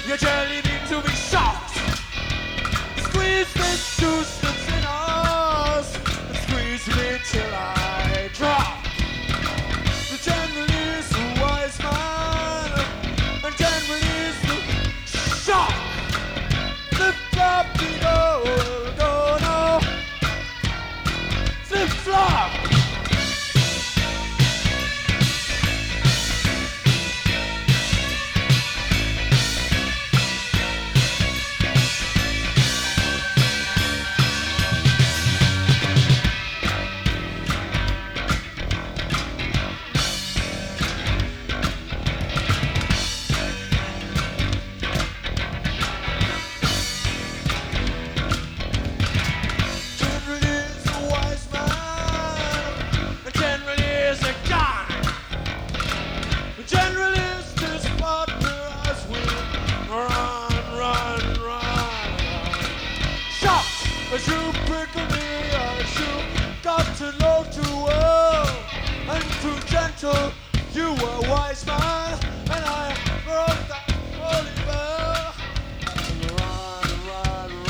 Your jelly need to be shocked. Squeeze this juice that's in us, and squeeze me till I drop. The general is the wise man, and general is the shock. Flip flop, go no. Flip flop. As you prickle me, as you got to know too well and too gentle, you were a wise man, and I broke that holy bell. Run, run,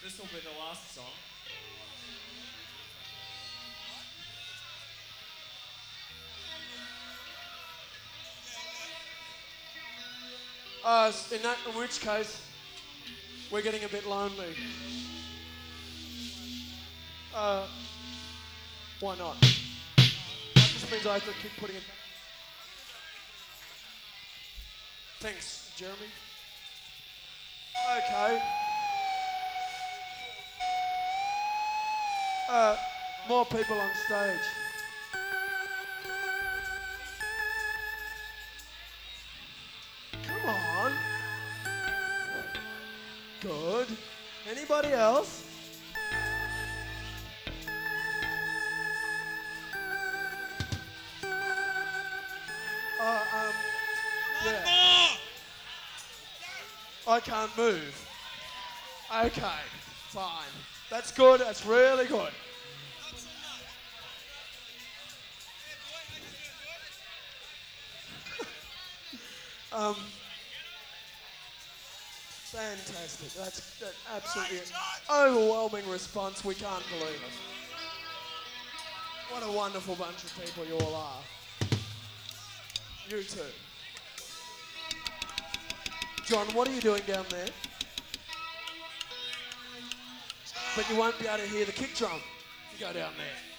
This will be the last song. In which case, we're getting a bit lonely. Why not? That just means I have to keep putting it. Thanks, Jeremy. Okay. More people on stage. Come on. Good. Anybody else? Yeah. I can't move. Okay, fine. That's good. That's really good. Fantastic. That's absolutely overwhelming response. We can't believe it. What a wonderful bunch of people you all are. You too. John, what are you doing down there? But you won't be able to hear the kick drum if you go down there.